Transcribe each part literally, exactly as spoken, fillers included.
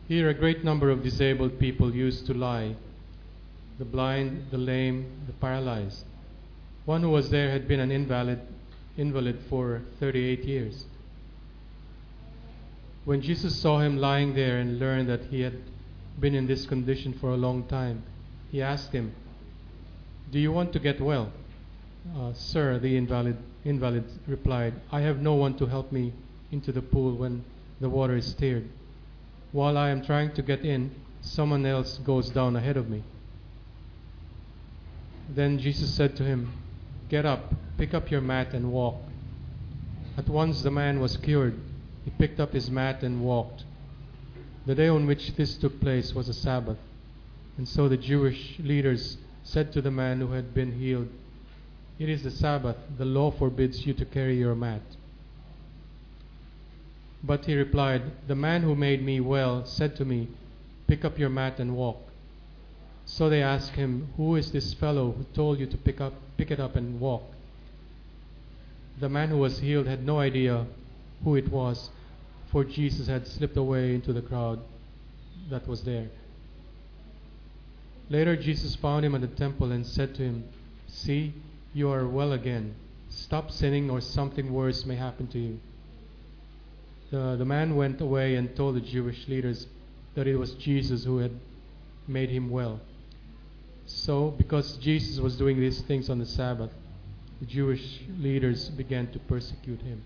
Here a great number of disabled people used to lie, the blind, the lame, the paralyzed. One who was there had been an invalid, invalid for thirty-eight years. When Jesus saw him lying there and learned that he had been in this condition for a long time, he asked him, "Do you want to get well?" Uh, Sir, the invalid, invalid replied, "I have no one to help me into the pool when the water is stirred. While I am trying to get in, someone else goes down ahead of me." Then Jesus said to him, "Get up, pick up your mat and walk." At once the man was cured. He picked up his mat and walked. The day on which this took place was a Sabbath. And so the Jewish leaders said to the man who had been healed, "It is the Sabbath. The law forbids you to carry your mat." But he replied, "The man who made me well said to me, 'Pick up your mat and walk.'" So they asked him, "Who is this fellow who told you to pick up, pick it up and walk?" The man who was healed had no idea who it was, for Jesus had slipped away into the crowd that was there. Later Jesus found him at the temple and said to him, "See, you are well again. Stop sinning, or something worse may happen to you." The, the man went away and told the Jewish leaders that it was Jesus who had made him well. So, because Jesus was doing these things on the Sabbath, the Jewish leaders began to persecute him.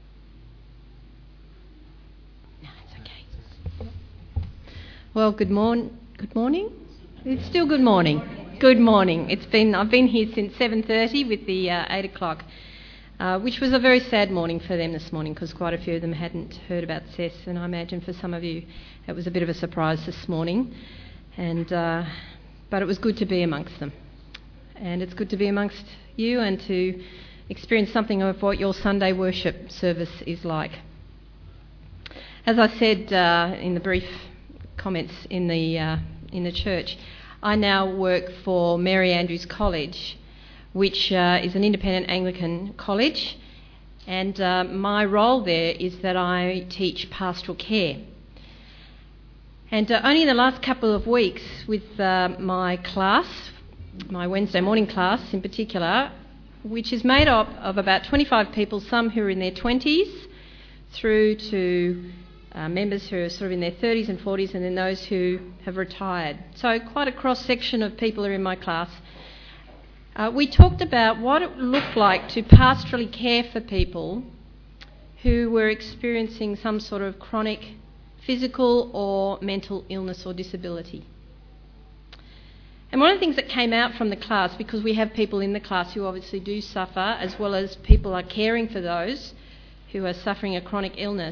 No, it's okay. Well, good morn. Good morning. It's still good morning. Good morning. It's been. I've been here since seven thirty with the uh, eight o'clock, uh, which was a very sad morning for them this morning because quite a few of them hadn't heard about C E S, and I imagine for some of you it was a bit of a surprise this morning. And uh, but it was good to be amongst them, and it's good to be amongst you and to experience something of what your Sunday worship service is like. As I said uh, in the brief comments in the uh, in the church, I now work for Mary Andrews College, which uh, is an independent Anglican college, and uh, my role there is that I teach pastoral care. And uh, only in the last couple of weeks with uh, my class, my Wednesday morning class in particular, which is made up of about twenty-five people, some who are in their twenties, through to uh, members who are sort of in their thirties and forties, and then those who have retired. So quite a cross-section of people are in my class. Uh, we talked about what it looked like to pastorally care for people who were experiencing some sort of chronic physical or mental illness or disability. And one of the things that came out from the class, because we have people in the class who obviously do suffer, as well as people are caring for those who are suffering a chronic illness,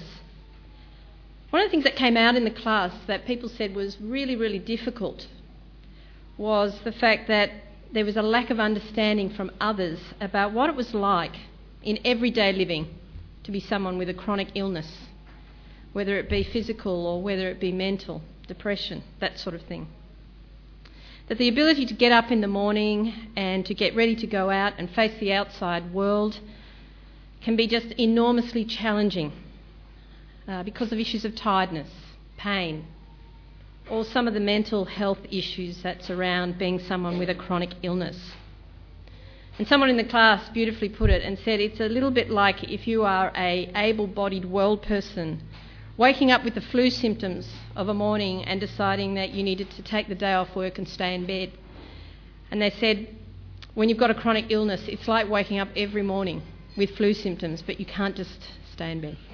one of the things that came out in the class that people said was really, really difficult was the fact that there was a lack of understanding from others about what it was like in everyday living to be someone with a chronic illness, whether it be physical or whether it be mental, depression, that sort of thing. That the ability to get up in the morning and to get ready to go out and face the outside world can be just enormously challenging uh, because of issues of tiredness, pain, or some of the mental health issues that surround being someone with a chronic illness. And someone in the class beautifully put it and said it's a little bit like if you are a able-bodied world person waking up with the flu symptoms of a morning and deciding that you needed to take the day off work and stay in bed. And they said, when you've got a chronic illness, it's like waking up every morning with flu symptoms, but you can't just stay in bed.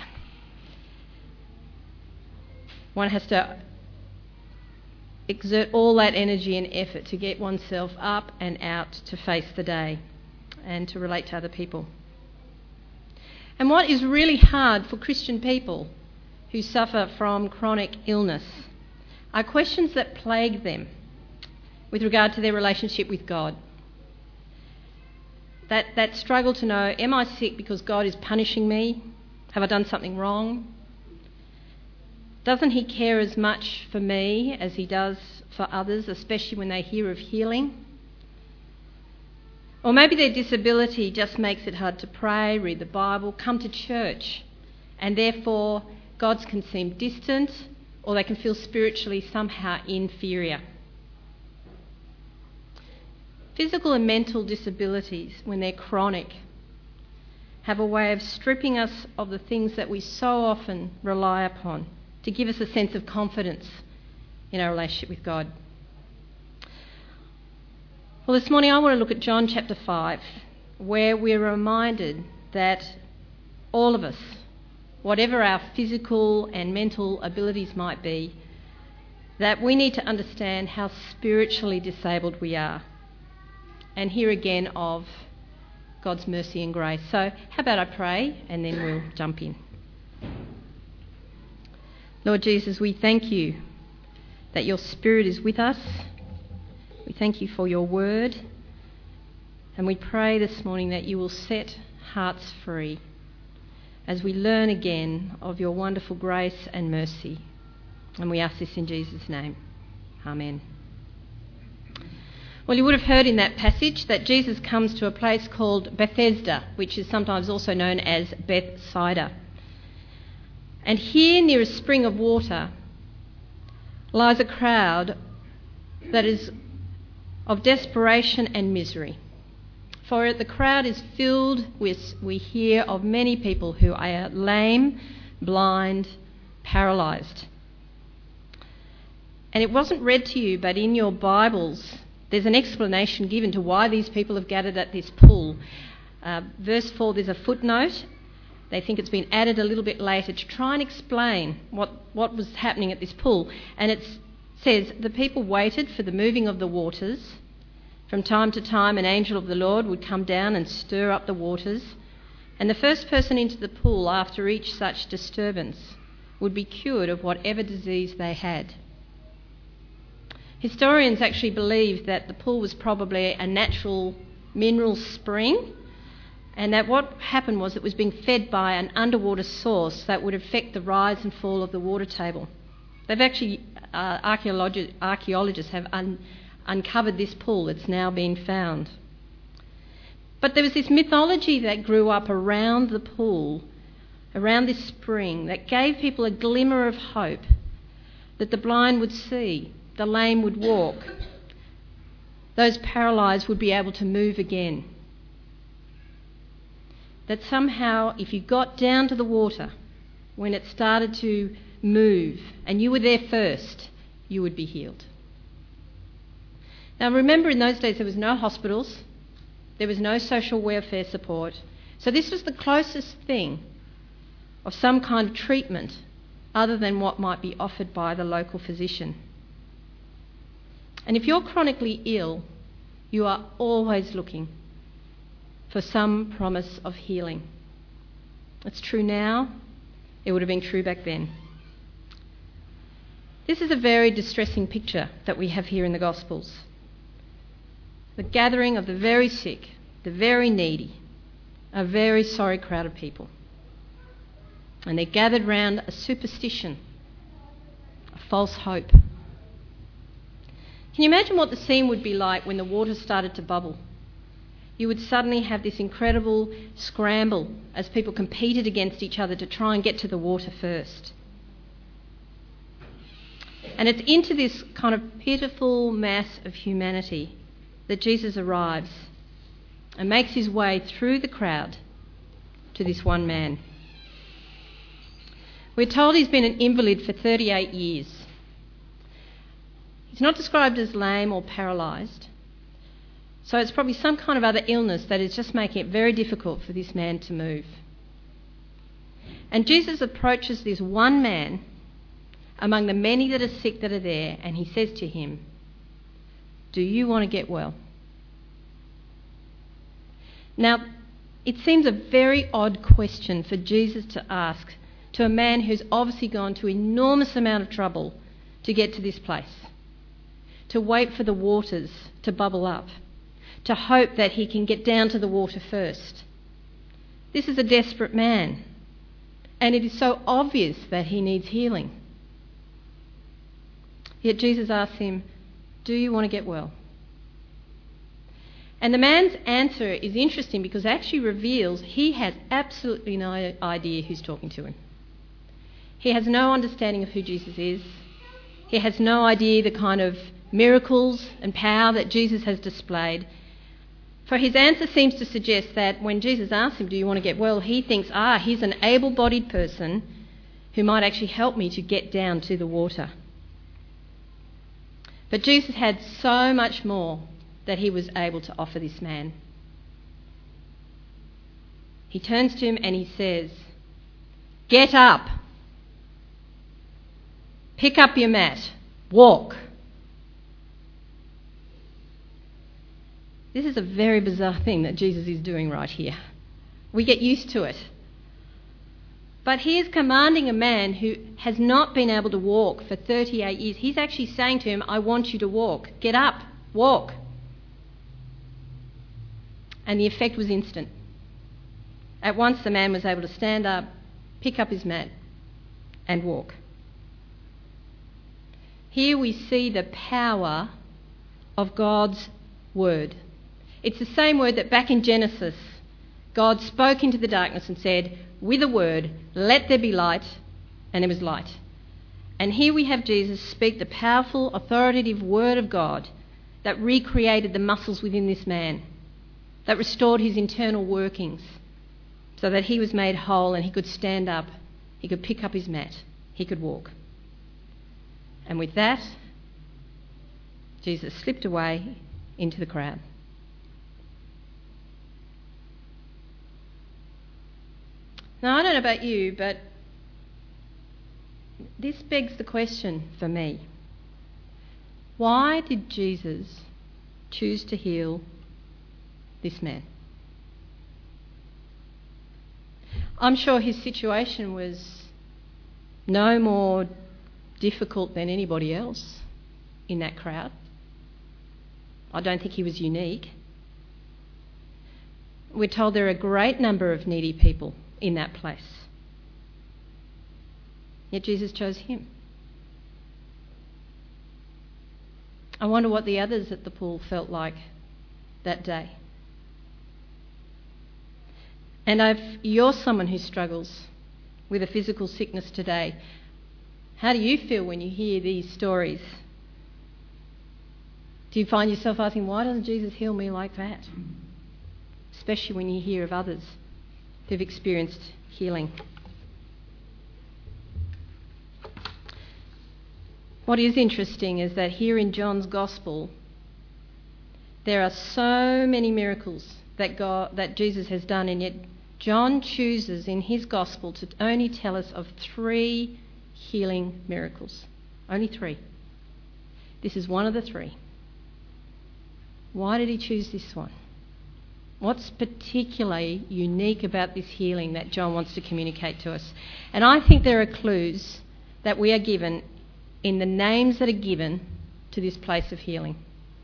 One has to exert all that energy and effort to get oneself up and out to face the day and to relate to other people. And what is really hard for Christian people who suffer from chronic illness are questions that plague them with regard to their relationship with God. That, that struggle to know, am I sick because God is punishing me? Have I done something wrong? Doesn't he care as much for me as he does for others, especially when they hear of healing? Or maybe their disability just makes it hard to pray, read the Bible, come to church, and therefore God can seem distant or they can feel spiritually somehow inferior. Physical and mental disabilities, when they're chronic, have a way of stripping us of the things that we so often rely upon to give us a sense of confidence in our relationship with God. Well, this morning I want to look at John chapter five, where we're reminded that all of us, whatever our physical and mental abilities might be, that we need to understand how spiritually disabled we are, and hear again of God's mercy and grace. So how about I pray and then we'll jump in. Lord Jesus, we thank you that your Spirit is with us. We thank you for your word, and we pray this morning that you will set hearts free as we learn again of your wonderful grace and mercy. And we ask this in Jesus' name. Amen. Well, you would have heard in that passage that Jesus comes to a place called Bethesda, which is sometimes also known as Bethsaida. And here, near a spring of water, lies a crowd that is of desperation and misery. For the crowd is filled with, we hear of many people who are lame, blind, paralysed. And it wasn't read to you, but in your Bibles, there's an explanation given to why these people have gathered at this pool. Uh, verse four, there's a footnote. They think it's been added a little bit later to try and explain what, what was happening at this pool. And it says, the people waited for the moving of the waters. From time to time, an angel of the Lord would come down and stir up the waters. And the first person into the pool after each such disturbance would be cured of whatever disease they had. Historians actually believe that the pool was probably a natural mineral spring, and that what happened was it was being fed by an underwater source that would affect the rise and fall of the water table. They've actually, uh, archaeologi- archaeologists have un- uncovered this pool that's now been found. But there was this mythology that grew up around the pool, around this spring, that gave people a glimmer of hope that the blind would see, the lame would walk, those paralysed would be able to move again. That somehow, if you got down to the water when it started to move and you were there first, you would be healed. Now remember, in those days there was no hospitals, there was no social welfare support, so this was the closest thing of some kind of treatment other than what might be offered by the local physician. And if you're chronically ill, you are always looking for some promise of healing. It's true now, it would have been true back then. This is a very distressing picture that we have here in the Gospels. The gathering of the very sick, the very needy, a very sorry crowd of people. And they're gathered round a superstition, a false hope. Can you imagine what the scene would be like when the water started to bubble? You would suddenly have this incredible scramble as people competed against each other to try and get to the water first. And it's into this kind of pitiful mass of humanity that Jesus arrives and makes his way through the crowd to this one man. We're told he's been an invalid for thirty-eight years. He's not described as lame or paralysed, so it's probably some kind of other illness that is just making it very difficult for this man to move. And Jesus approaches this one man among the many that are sick that are there, and he says to him, "Do you want to get well?" Now, it seems a very odd question for Jesus to ask to a man who's obviously gone to enormous amount of trouble to get to this place, to wait for the waters to bubble up, to hope that he can get down to the water first. This is a desperate man, and it is so obvious that he needs healing. Yet Jesus asks him, "Do you want to get well?" And the man's answer is interesting because it actually reveals he has absolutely no idea who's talking to him. He has no understanding of who Jesus is. He has no idea the kind of miracles and power that Jesus has displayed. For his answer seems to suggest that when Jesus asks him, do you want to get well, he thinks, ah, he's an able-bodied person who might actually help me to get down to the water. But Jesus had so much more that he was able to offer this man. He turns to him and he says, get up. Pick up your mat. Walk. This is a very bizarre thing that Jesus is doing right here. We get used to it. But he is commanding a man who has not been able to walk for thirty-eight years. He's actually saying to him, I want you to walk. Get up. Walk. And the effect was instant. At once the man was able to stand up, pick up his mat, and walk. Here we see the power of God's word. It's the same word that back in Genesis, God spoke into the darkness and said, with a word, let there be light, and there was light. And here we have Jesus speak the powerful, authoritative word of God that recreated the muscles within this man, that restored his internal workings, so that he was made whole and he could stand up, he could pick up his mat, he could walk. And with that, Jesus slipped away into the crowd. Now, I don't know about you, but this begs the question for me. Why did Jesus choose to heal this man? I'm sure his situation was no more difficult than anybody else in that crowd. I don't think he was unique. We're told there are a great number of needy people in that place. Yet Jesus chose him. I wonder what the others at the pool felt like that day. And if you're someone who struggles with a physical sickness today, how do you feel when you hear these stories? Do you find yourself asking, why doesn't Jesus heal me like that? Especially when you hear of others who've experienced healing. What is interesting is that here in John's Gospel, there are so many miracles that God, that Jesus has done, and yet John chooses in his Gospel to only tell us of three healing miracles. Only three. This is one of the three. Why did he choose this one? What's particularly unique about this healing that John wants to communicate to us? And I think there are clues that we are given in the names that are given to this place of healing.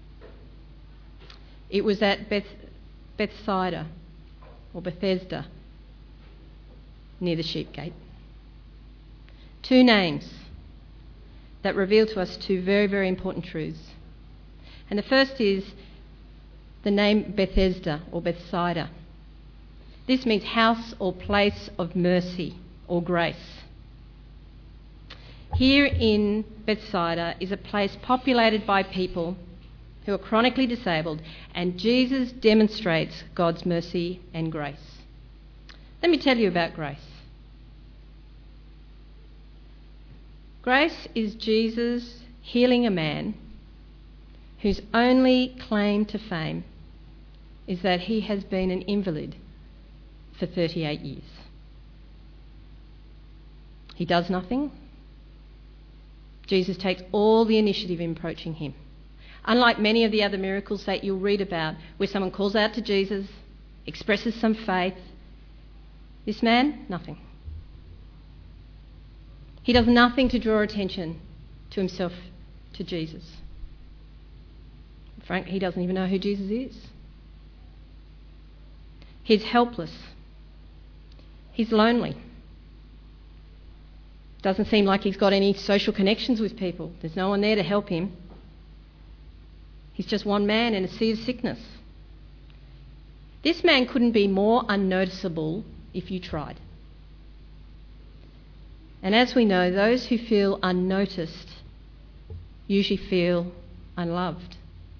It was at Beth, Bethsaida, or Bethesda, near the sheep gate. Two names that reveal to us two very, very important truths. And the first is the name Bethesda or Bethsaida. This means house or place of mercy or grace. Here in Bethsaida is a place populated by people who are chronically disabled, and Jesus demonstrates God's mercy and grace. Let me tell you about grace. Grace is Jesus healing a man whose only claim to fame is that he has been an invalid for thirty-eight years. He does nothing. Jesus takes all the initiative in approaching him. Unlike many of the other miracles that you'll read about, where someone calls out to Jesus, expresses some faith, this man, nothing. He does nothing to draw attention to himself, to Jesus. Frank, he doesn't even know who Jesus is. He's helpless. He's lonely. Doesn't seem like he's got any social connections with people. There's no one there to help him. He's just one man in a sea of sickness. This man couldn't be more unnoticeable if you tried. And as we know, those who feel unnoticed usually feel unloved.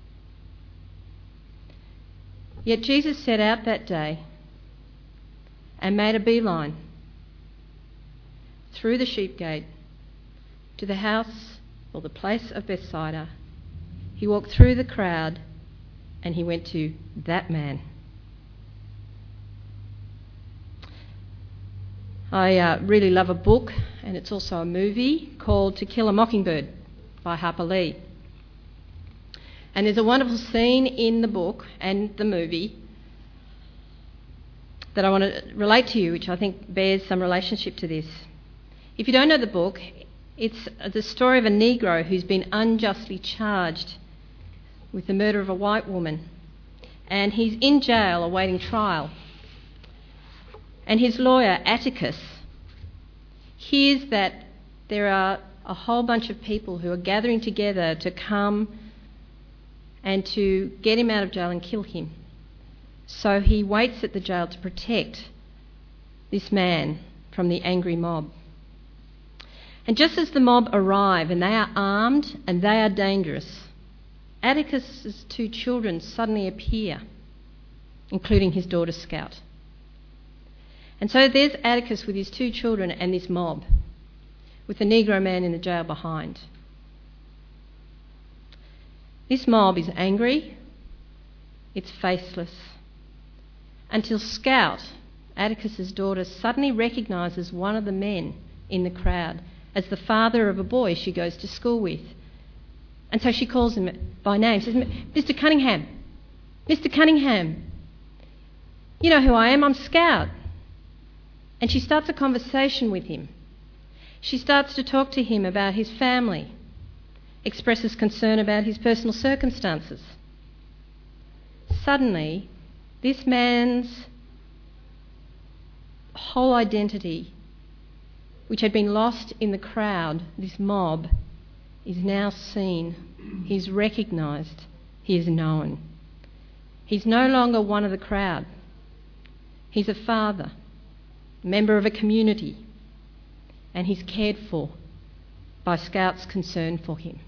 Yet Jesus set out that day and made a beeline through the sheep gate to the house or the place of Bethsaida. He walked through the crowd and he went to that man. I uh, really love a book, and it's also a movie, called To Kill a Mockingbird by Harper Lee. And there's a wonderful scene in the book and the movie that I want to relate to you, which I think bears some relationship to this. If you don't know the book, it's the story of a Negro who's been unjustly charged with the murder of a white woman. And he's in jail awaiting trial. And his lawyer, Atticus, hears that there are a whole bunch of people who are gathering together to come and to get him out of jail and kill him. So he waits at the jail to protect this man from the angry mob. And just as the mob arrive, and they are armed and they are dangerous, Atticus's two children suddenly appear, including his daughter Scout. And so there's Atticus with his two children and this mob, with the Negro man in the jail behind. This mob is angry, it's faceless, until Scout, Atticus's daughter, suddenly recognises one of the men in the crowd as the father of a boy she goes to school with. And so she calls him by name, says, "Mister Cunningham, Mister Cunningham, you know who I am, I'm Scout." And she starts a conversation with him. She starts to talk to him about his family, expresses concern about his personal circumstances. Suddenly, this man's whole identity, which had been lost in the crowd, this mob, is now seen. He's recognised. He is known. He's no longer one of the crowd. He's a father, member of a community, and he's cared for by Scout's concern for him.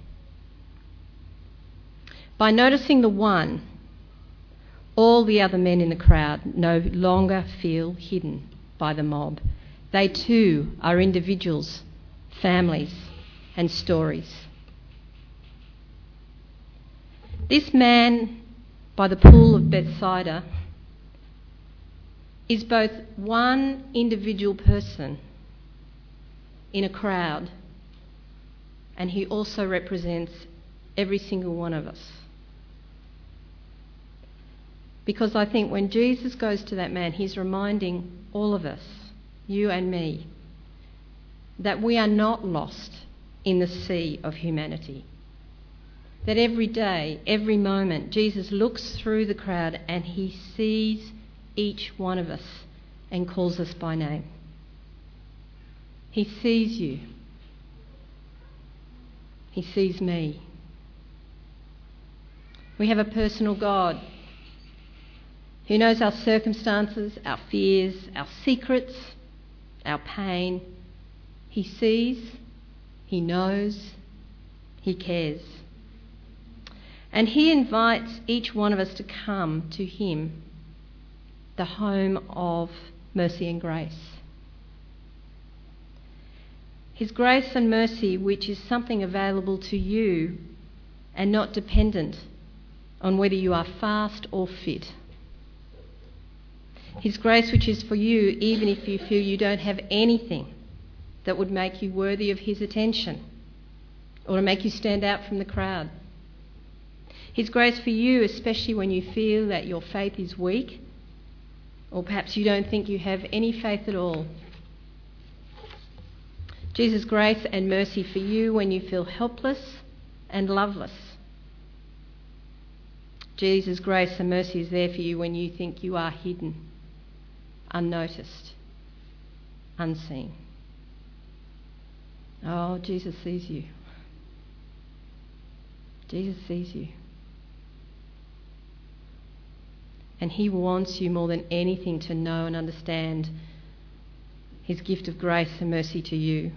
By noticing the one, all the other men in the crowd no longer feel hidden by the mob. They too are individuals, families, and stories. This man by the pool of Bethsaida is both one individual person in a crowd, and he also represents every single one of us. Because I think when Jesus goes to that man, he's reminding all of us, you and me, that we are not lost in the sea of humanity. That every day, every moment, Jesus looks through the crowd and he sees each one of us and calls us by name. He sees you. He sees me. We have a personal God who knows our circumstances, our fears, our secrets, our pain. He sees, he knows, he cares. And he invites each one of us to come to him, the home of mercy and grace. His grace and mercy, which is something available to you and not dependent on whether you are fast or fit. His grace, which is for you even if you feel you don't have anything that would make you worthy of his attention or to make you stand out from the crowd. His grace for you, especially when you feel that your faith is weak, or perhaps you don't think you have any faith at all. Jesus' grace and mercy for you when you feel helpless and loveless. Jesus' grace and mercy is there for you when you think you are hidden, unnoticed, unseen. Oh, Jesus sees you. Jesus sees you. And he wants you more than anything to know and understand his gift of grace and mercy to you.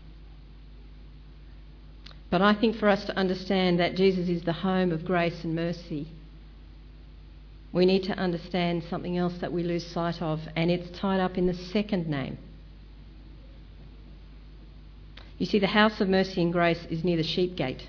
But I think for us to understand that Jesus is the home of grace and mercy, we need to understand something else that we lose sight of, and it's tied up in the second name. You see, the house of mercy and grace is near the sheep gate.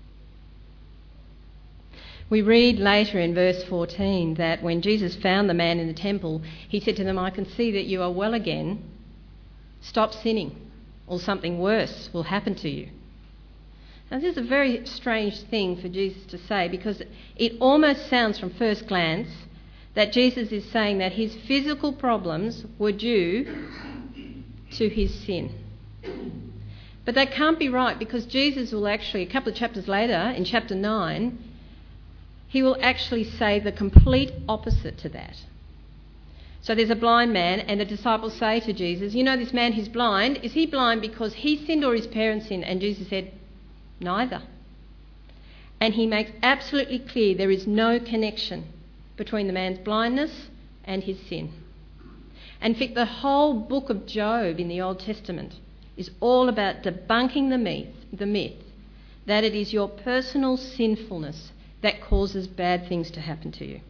We read later in verse fourteen that when Jesus found the man in the temple, he said to them, "I can see that you are well again. Stop sinning, or something worse will happen to you." Now, this is a very strange thing for Jesus to say, because it almost sounds from first glance that Jesus is saying that his physical problems were due to his sin. But that can't be right, because Jesus will actually, a couple of chapters later, in chapter nine, he will actually say the complete opposite to that. So there's a blind man, and the disciples say to Jesus, "You know, this man who's blind, is he blind because he sinned or his parents sinned?" And Jesus said, "Neither." And he makes absolutely clear there is no connection between the man's blindness and his sin. And in fact, the whole book of Job in the Old Testament is all about debunking the myth, the myth that it is your personal sinfulness that causes bad things to happen to you.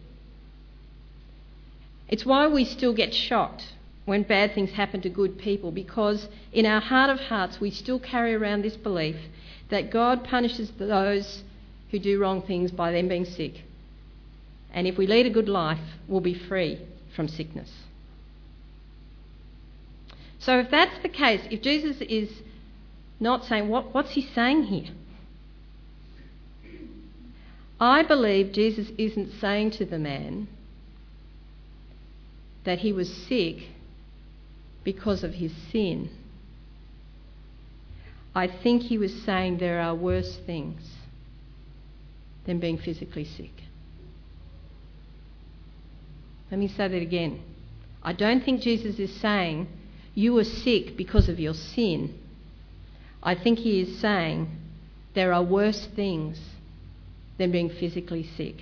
It's why we still get shocked when bad things happen to good people, because in our heart of hearts we still carry around this belief that God punishes those who do wrong things by them being sick. And if we lead a good life, we'll be free from sickness. So if that's the case, if Jesus is not saying, what, what's he saying here? I believe Jesus isn't saying to the man that he was sick because of his sin. I think he was saying there are worse things than being physically sick. Let me say that again. I don't think Jesus is saying you were sick because of your sin. I think he is saying there are worse things than being physically sick.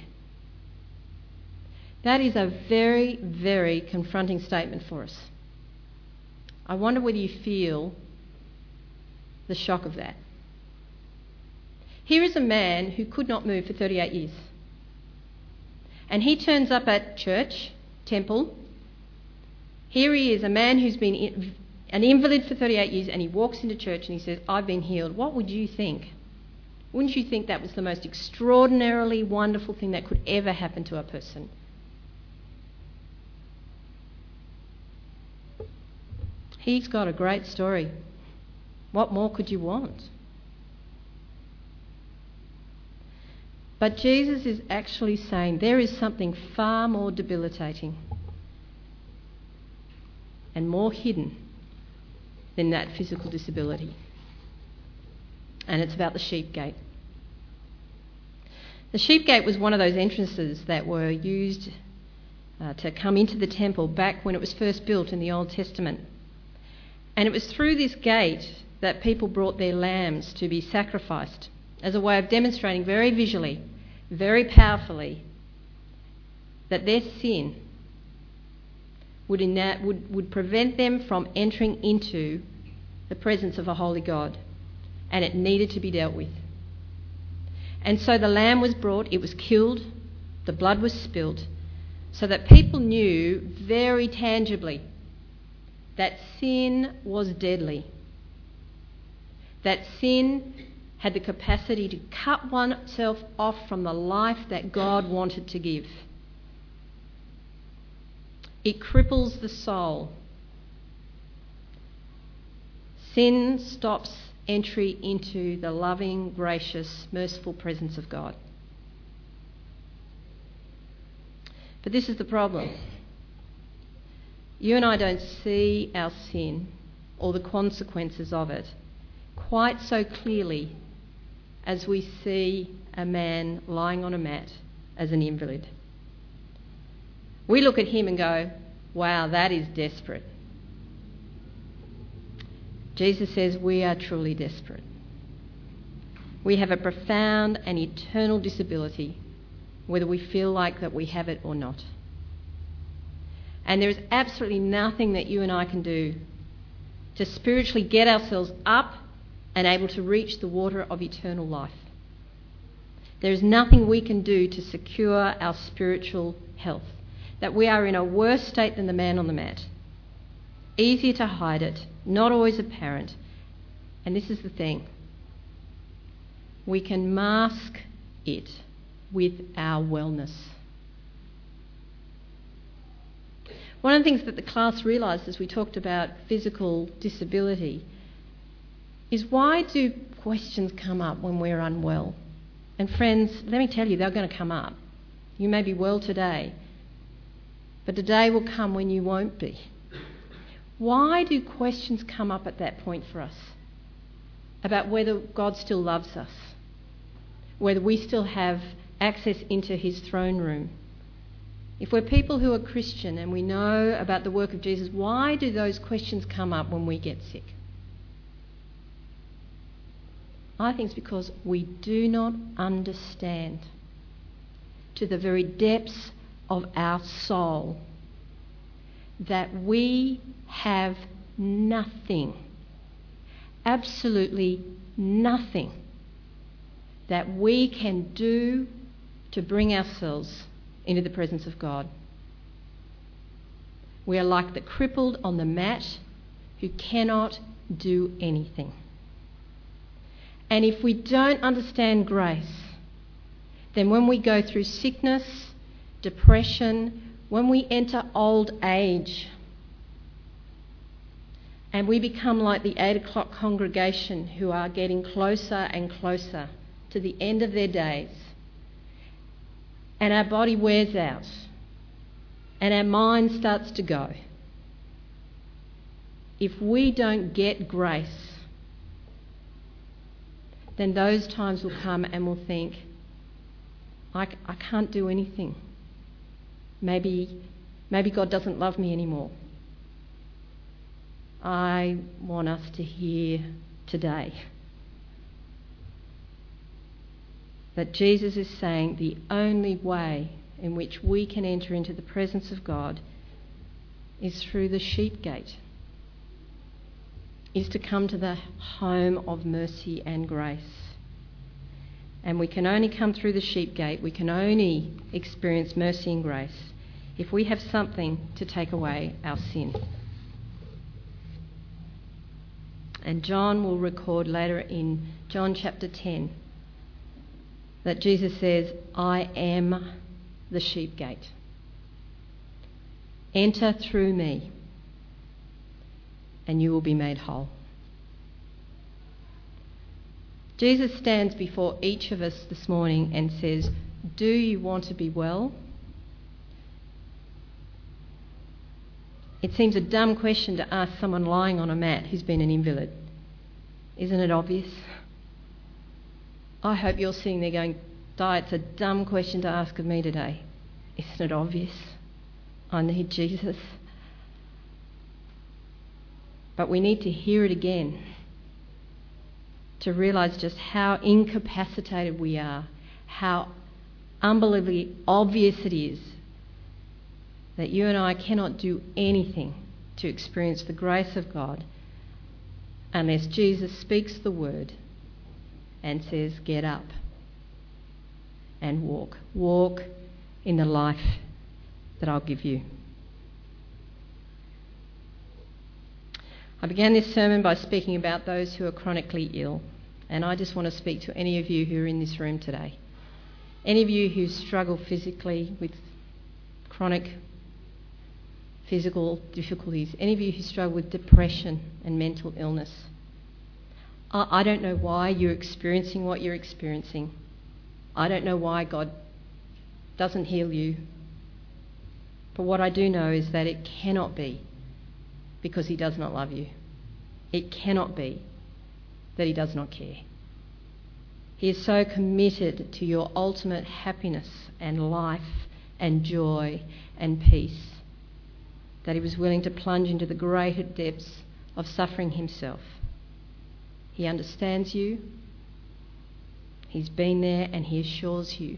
That is a very, very confronting statement for us. I wonder whether you feel the shock of that. Here is a man who could not move for thirty-eight years. And he turns up at church, temple. Here he is, a man who's been in, an invalid for thirty-eight years, and he walks into church and he says, "I've been healed." What would you think? Wouldn't you think that was the most extraordinarily wonderful thing that could ever happen to a person? He's got a great story. What more could you want? But Jesus is actually saying there is something far more debilitating and more hidden than that physical disability. And it's about the sheep gate. The sheep gate was one of those entrances that were used uh, to come into the temple back when it was first built in the Old Testament. And it was through this gate that people brought their lambs to be sacrificed as a way of demonstrating very visually, very powerfully, that their sin would, ina- would, would prevent them from entering into the presence of a holy God. And it needed to be dealt with. And so the lamb was brought, it was killed, the blood was spilled, so that people knew very tangibly that sin was deadly, that sin had the capacity to cut oneself off from the life that God wanted to give. It cripples the soul. Sin stops entry into the loving, gracious, merciful presence of God. But this is the problem. You and I don't see our sin or the consequences of it quite so clearly as we see a man lying on a mat as an invalid. We look at him and go, "Wow, that is desperate." Jesus says we are truly desperate. We have a profound and eternal disability, whether we feel like that we have it or not. And there is absolutely nothing that you and I can do to spiritually get ourselves up and able to reach the water of eternal life. There is nothing we can do to secure our spiritual health. That we are in a worse state than the man on the mat. Easier to hide it, not always apparent. And this is the thing. We can mask it with our wellness. One of the things that the class realised as we talked about physical disability is, why do questions come up when we're unwell? And friends, let me tell you, they're going to come up. You may be well today, but the day will come when you won't be. Why do questions come up at that point for us? About whether God still loves us, whether we still have access into his throne room. If we're people who are Christian and we know about the work of Jesus, why do those questions come up when we get sick? I think it's because we do not understand to the very depths of our soul that we have nothing, absolutely nothing, that we can do to bring ourselves into the presence of God. We are like the crippled on the mat who cannot do anything. And if we don't understand grace, then when we go through sickness, depression, when we enter old age, and we become like the eight o'clock congregation who are getting closer and closer to the end of their days, and our body wears out, and our mind starts to go, if we don't get grace, then those times will come and we'll think, I, I can't do anything. Maybe, maybe God doesn't love me anymore. I want us to hear today that Jesus is saying the only way in which we can enter into the presence of God is through the sheep gate, is to come to the home of mercy and grace. And we can only come through the sheep gate, we can only experience mercy and grace if we have something to take away our sin. And John will record later in John chapter ten that Jesus says, I am the sheep gate. Enter through me and you will be made whole. Jesus stands before each of us this morning and says, do you want to be well? It seems a dumb question to ask someone lying on a mat who's been an invalid. Isn't it obvious? I hope you're sitting there going, Di, it's a dumb question to ask of me today. Isn't it obvious? I need Jesus. But we need to hear it again to realise just how incapacitated we are, how unbelievably obvious it is that you and I cannot do anything to experience the grace of God unless Jesus speaks the word and says, get up and walk. Walk in the life that I'll give you. I began this sermon by speaking about those who are chronically ill, and I just want to speak to any of you who are in this room today. Any of you who struggle physically with chronic physical difficulties, any of you who struggle with depression and mental illness. I, I don't know why you're experiencing what you're experiencing. I don't know why God doesn't heal you. But what I do know is that it cannot be because he does not love you. It cannot be that he does not care. He is so committed to your ultimate happiness and life and joy and peace that he was willing to plunge into the greater depths of suffering himself. He understands you. He's been there, and he assures you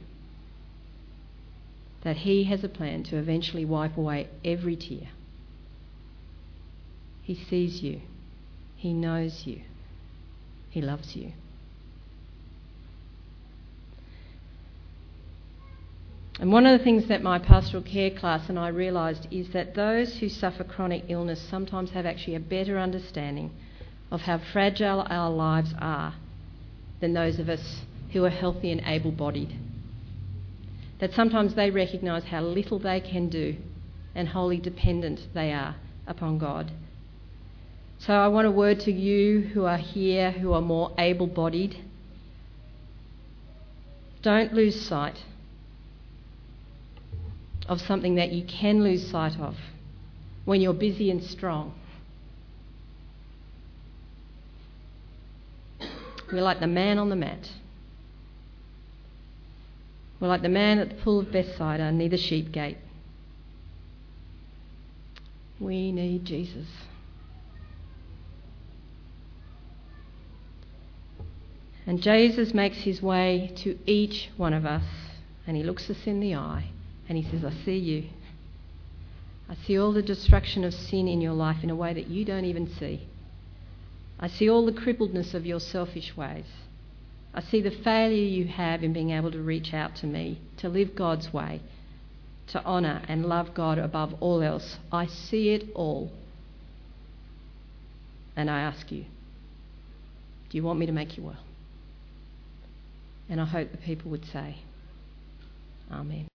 that he has a plan to eventually wipe away every tear. He sees you. He knows you. He loves you. And one of the things that my pastoral care class and I realised is that those who suffer chronic illness sometimes have actually a better understanding of how fragile our lives are than those of us who are healthy and able-bodied. That sometimes they recognise how little they can do and wholly dependent they are upon God. So I want a word to you who are here, who are more able-bodied. Don't lose sight of something that you can lose sight of when you're busy and strong. We're like the man on the mat. We're like the man at the pool of Bethsaida near the sheep gate. We need Jesus. And Jesus makes his way to each one of us, and he looks us in the eye and he says, I see you. I see all the destruction of sin in your life in a way that you don't even see. I see all the crippledness of your selfish ways. I see the failure you have in being able to reach out to me, to live God's way, to honour and love God above all else. I see it all. And I ask you, do you want me to make you well? And I hope the people would say, Amen.